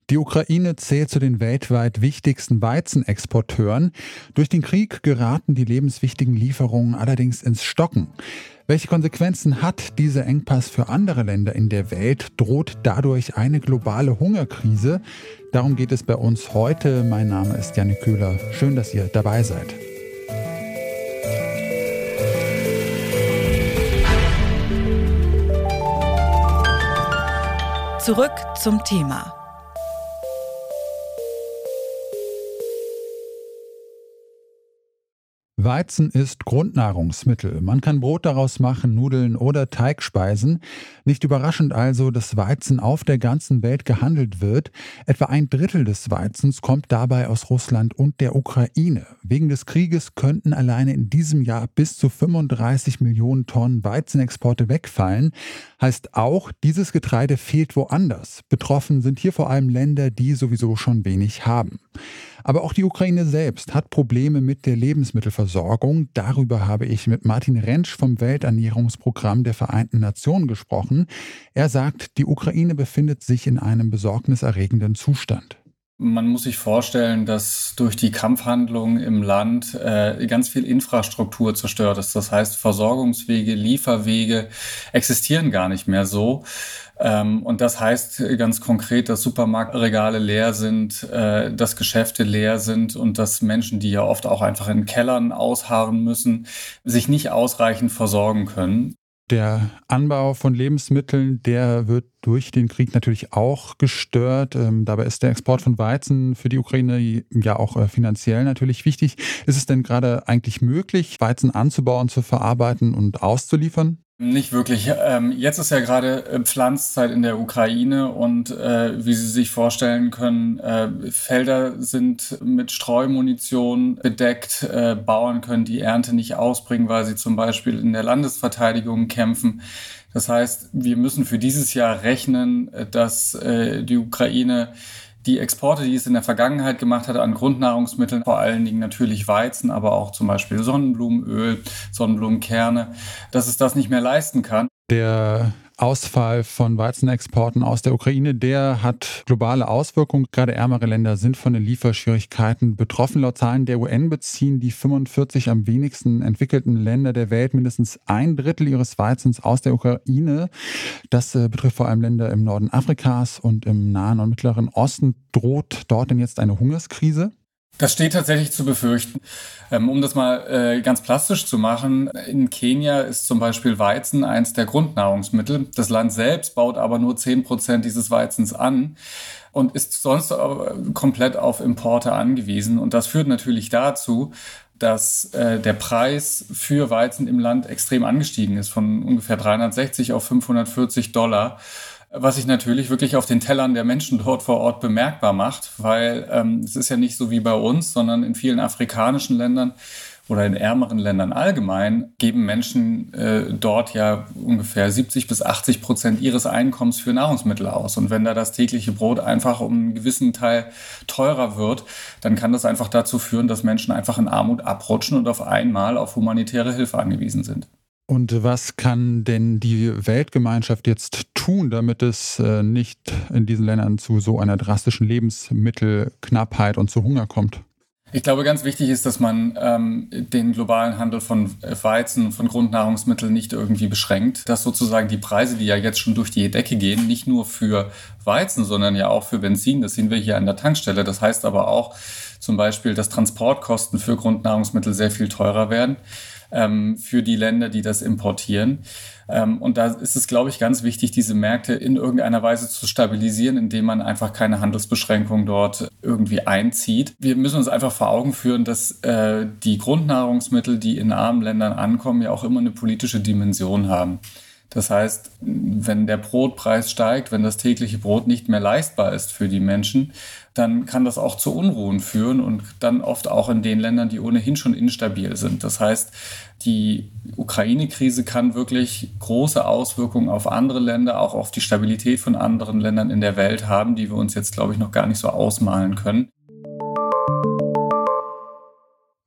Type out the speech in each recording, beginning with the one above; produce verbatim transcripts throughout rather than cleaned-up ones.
Die Ukraine zählt zu den weltweit wichtigsten Weizenexporteuren. Durch den Krieg geraten die lebenswichtigen Lieferungen allerdings ins Stocken. Welche Konsequenzen hat dieser Engpass für andere Länder in der Welt? Droht dadurch eine globale Hungerkrise? Darum geht es bei uns heute. Mein Name ist Janik Köhler. Schön, dass ihr dabei seid. Zurück zum Thema. Weizen ist Grundnahrungsmittel. Man kann Brot daraus machen, Nudeln oder Teigspeisen. Nicht überraschend also, dass Weizen auf der ganzen Welt gehandelt wird. Etwa ein Drittel des Weizens kommt dabei aus Russland und der Ukraine. Wegen des Krieges könnten alleine in diesem Jahr bis zu fünfunddreißig Millionen Tonnen Weizenexporte wegfallen. Heißt auch, dieses Getreide fehlt woanders. Betroffen sind hier vor allem Länder, die sowieso schon wenig haben. Aber auch die Ukraine selbst hat Probleme mit der Lebensmittelversorgung. Darüber habe ich mit Martin Rentsch vom Welternährungsprogramm der Vereinten Nationen gesprochen. Er sagt, die Ukraine befindet sich in einem besorgniserregenden Zustand. Man muss sich vorstellen, dass durch die Kampfhandlungen im Land äh, ganz viel Infrastruktur zerstört ist. Das heißt, Versorgungswege, Lieferwege existieren gar nicht mehr so. Ähm, und das heißt ganz konkret, dass Supermarktregale leer sind, äh, dass Geschäfte leer sind und dass Menschen, die ja oft auch einfach in Kellern ausharren müssen, sich nicht ausreichend versorgen können. Der Anbau von Lebensmitteln, der wird durch den Krieg natürlich auch gestört. Ähm, dabei ist der Export von Weizen für die Ukraine ja auch äh, finanziell natürlich wichtig. Ist es denn gerade eigentlich möglich, Weizen anzubauen, zu verarbeiten und auszuliefern? Nicht wirklich. Ähm, jetzt ist ja gerade Pflanzzeit in der Ukraine und äh, wie Sie sich vorstellen können, äh, Felder sind mit Streumunition bedeckt. Äh, Bauern können die Ernte nicht ausbringen, weil sie zum Beispiel in der Landesverteidigung kämpfen. Das heißt, wir müssen für dieses Jahr rechnen, dass äh, die Ukraine die Exporte, die es in der Vergangenheit gemacht hat an Grundnahrungsmitteln, vor allen Dingen natürlich Weizen, aber auch zum Beispiel Sonnenblumenöl, Sonnenblumenkerne, dass es das nicht mehr leisten kann. Der Ausfall von Weizenexporten aus der Ukraine, der hat globale Auswirkungen. Gerade ärmere Länder sind von den Lieferschwierigkeiten betroffen. Laut Zahlen der U N beziehen die fünfundvierzig am wenigsten entwickelten Länder der Welt mindestens ein Drittel ihres Weizens aus der Ukraine. Das äh, betrifft vor allem Länder im Norden Afrikas und im Nahen und Mittleren Osten. Droht dort denn jetzt eine Hungerskrise? Das steht tatsächlich zu befürchten. Um das mal äh, ganz plastisch zu machen, in Kenia ist zum Beispiel Weizen eins der Grundnahrungsmittel. Das Land selbst baut aber nur zehn Prozent dieses Weizens an und ist sonst komplett auf Importe angewiesen. Und das führt natürlich dazu, dass äh, der Preis für Weizen im Land extrem angestiegen ist, von ungefähr dreihundertsechzig auf fünfhundertvierzig Dollar. Was sich natürlich wirklich auf den Tellern der Menschen dort vor Ort bemerkbar macht, weil ähm, es ist ja nicht so wie bei uns, sondern in vielen afrikanischen Ländern oder in ärmeren Ländern allgemein geben Menschen äh, dort ja ungefähr siebzig bis achtzig Prozent ihres Einkommens für Nahrungsmittel aus. Und wenn da das tägliche Brot einfach um einen gewissen Teil teurer wird, dann kann das einfach dazu führen, dass Menschen einfach in Armut abrutschen und auf einmal auf humanitäre Hilfe angewiesen sind. Und was kann denn die Weltgemeinschaft jetzt tun, damit es äh, nicht in diesen Ländern zu so einer drastischen Lebensmittelknappheit und zu Hunger kommt? Ich glaube, ganz wichtig ist, dass man ähm, den globalen Handel von Weizen, von Grundnahrungsmitteln nicht irgendwie beschränkt. Dass sozusagen die Preise, die ja jetzt schon durch die Decke gehen, nicht nur für Weizen, sondern ja auch für Benzin, das sehen wir hier an der Tankstelle. Das heißt aber auch zum Beispiel, dass Transportkosten für Grundnahrungsmittel sehr viel teurer werden ähm, für die Länder, die das importieren. Ähm, und da ist es, glaube ich, ganz wichtig, diese Märkte in irgendeiner Weise zu stabilisieren, indem man einfach keine Handelsbeschränkungen dort irgendwie einzieht. Wir müssen uns einfach vor Augen führen, dass äh, die Grundnahrungsmittel, die in armen Ländern ankommen, ja auch immer eine politische Dimension haben. Das heißt, wenn der Brotpreis steigt, wenn das tägliche Brot nicht mehr leistbar ist für die Menschen, dann kann das auch zu Unruhen führen und dann oft auch in den Ländern, die ohnehin schon instabil sind. Das heißt, die Ukraine-Krise kann wirklich große Auswirkungen auf andere Länder, auch auf die Stabilität von anderen Ländern in der Welt haben, die wir uns jetzt, glaube ich, noch gar nicht so ausmalen können.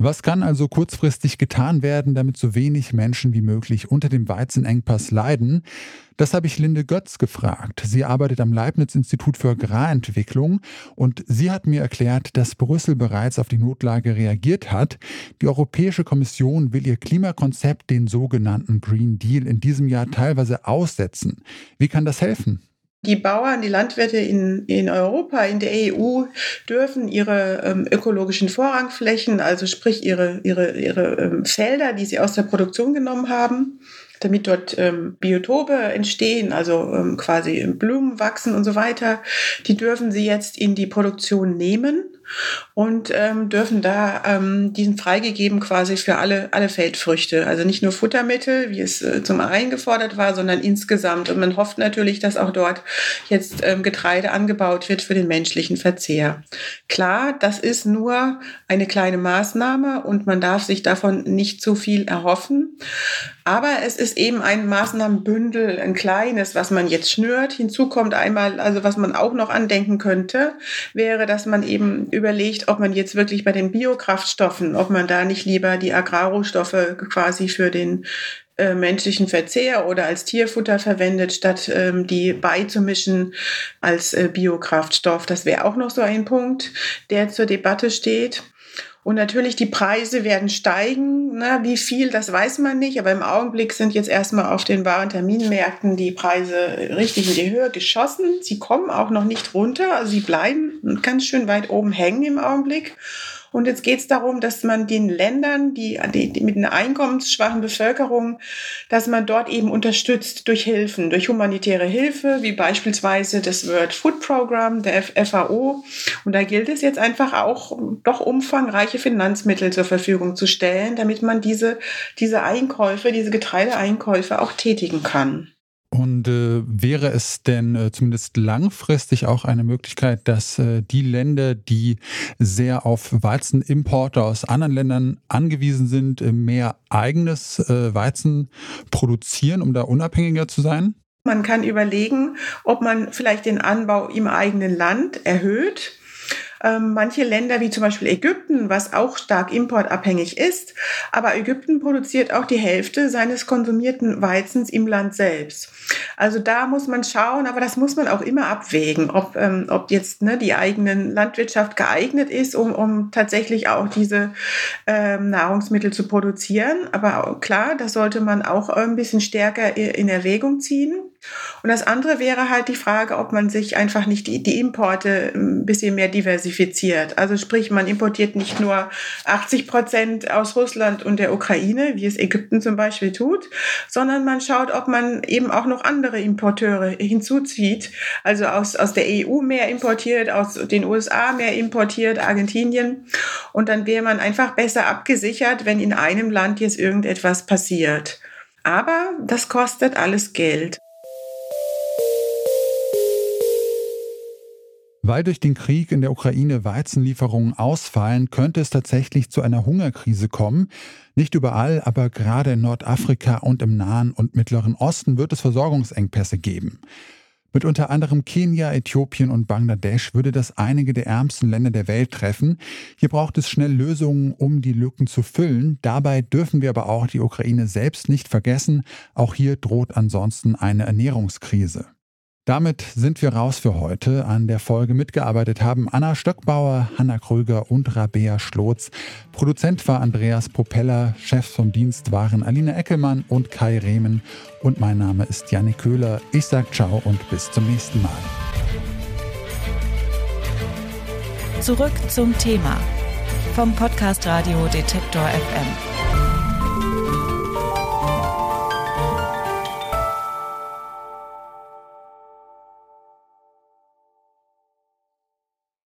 Was kann also kurzfristig getan werden, damit so wenig Menschen wie möglich unter dem Weizenengpass leiden? Das habe ich Linde Götz gefragt. Sie arbeitet am Leibniz-Institut für Agrarentwicklung und sie hat mir erklärt, dass Brüssel bereits auf die Notlage reagiert hat. Die Europäische Kommission will ihr Klimakonzept, den sogenannten Green Deal, in diesem Jahr teilweise aussetzen. Wie kann das helfen? Die Bauern, die Landwirte in, in Europa, in der E U, dürfen ihre ähm, ökologischen Vorrangflächen, also sprich ihre, ihre, ihre ähm, Felder, die sie aus der Produktion genommen haben, damit dort ähm, Biotope entstehen, also ähm, quasi Blumen wachsen und so weiter, die dürfen sie jetzt in die Produktion nehmen und ähm, dürfen da ähm, diesen freigegeben quasi für alle, alle Feldfrüchte. Also nicht nur Futtermittel, wie es äh, zum einen gefordert war, sondern insgesamt. Und man hofft natürlich, dass auch dort jetzt ähm, Getreide angebaut wird für den menschlichen Verzehr. Klar, das ist nur eine kleine Maßnahme und man darf sich davon nicht zu viel erhoffen. Aber es ist eben ein Maßnahmenbündel, ein kleines, was man jetzt schnürt. Hinzu kommt einmal, also was man auch noch andenken könnte, wäre, dass man eben überlegt, ob man jetzt wirklich bei den Biokraftstoffen, ob man da nicht lieber die Agrarrohstoffe quasi für den äh, menschlichen Verzehr oder als Tierfutter verwendet, statt ähm, die beizumischen als äh, Biokraftstoff. Das wäre auch noch so ein Punkt, der zur Debatte steht. Und natürlich, die Preise werden steigen. Na, wie viel, das weiß man nicht. Aber im Augenblick sind jetzt erstmal auf den Warenterminmärkten die Preise richtig in die Höhe geschossen. Sie kommen auch noch nicht runter. Also sie bleiben ganz schön weit oben hängen im Augenblick. Und jetzt geht es darum, dass man den Ländern, die, die, die mit einer einkommensschwachen Bevölkerung, dass man dort eben unterstützt durch Hilfen, durch humanitäre Hilfe, wie beispielsweise das World Food Program, der F A O. Und da gilt es jetzt einfach auch, doch umfangreiche Finanzmittel zur Verfügung zu stellen, damit man diese, diese Einkäufe, diese Getreideeinkäufe auch tätigen kann. Und äh, wäre es denn äh, zumindest langfristig auch eine Möglichkeit, dass äh, die Länder, die sehr auf Weizenimporte aus anderen Ländern angewiesen sind, äh, mehr eigenes äh, Weizen produzieren, um da unabhängiger zu sein? Man kann überlegen, ob man vielleicht den Anbau im eigenen Land erhöht. Ähm, manche Länder, wie zum Beispiel Ägypten, was auch stark importabhängig ist, aber Ägypten produziert auch die Hälfte seines konsumierten Weizens im Land selbst. Also da muss man schauen, aber das muss man auch immer abwägen, ob, ähm, ob jetzt ne, die eigene Landwirtschaft geeignet ist, um, um tatsächlich auch diese ähm, Nahrungsmittel zu produzieren. Aber klar, das sollte man auch ein bisschen stärker in Erwägung ziehen. Und das andere wäre halt die Frage, ob man sich einfach nicht die, die Importe ein bisschen mehr diversifiziert. Also sprich, man importiert nicht nur achtzig Prozent aus Russland und der Ukraine, wie es Ägypten zum Beispiel tut, sondern man schaut, ob man eben auch noch andere Importeure hinzuzieht. Also aus, aus der E U mehr importiert, aus den U S A mehr importiert, Argentinien. Und dann wäre man einfach besser abgesichert, wenn in einem Land jetzt irgendetwas passiert. Aber das kostet alles Geld. Weil durch den Krieg in der Ukraine Weizenlieferungen ausfallen, könnte es tatsächlich zu einer Hungerkrise kommen. Nicht überall, aber gerade in Nordafrika und im Nahen und Mittleren Osten wird es Versorgungsengpässe geben. Mit unter anderem Kenia, Äthiopien und Bangladesch würde das einige der ärmsten Länder der Welt treffen. Hier braucht es schnell Lösungen, um die Lücken zu füllen. Dabei dürfen wir aber auch die Ukraine selbst nicht vergessen. Auch hier droht ansonsten eine Ernährungskrise. Damit sind wir raus für heute. An der Folge mitgearbeitet haben Anna Stöckbauer, Hanna Kröger und Rabea Schlotz. Produzent war Andreas Propeller, Chefs vom Dienst waren Alina Eckelmann und Kai Rehmen. Und mein Name ist Jannik Köhler. Ich sage ciao und bis zum nächsten Mal. Zurück zum Thema vom Podcast Radio Detektor F M.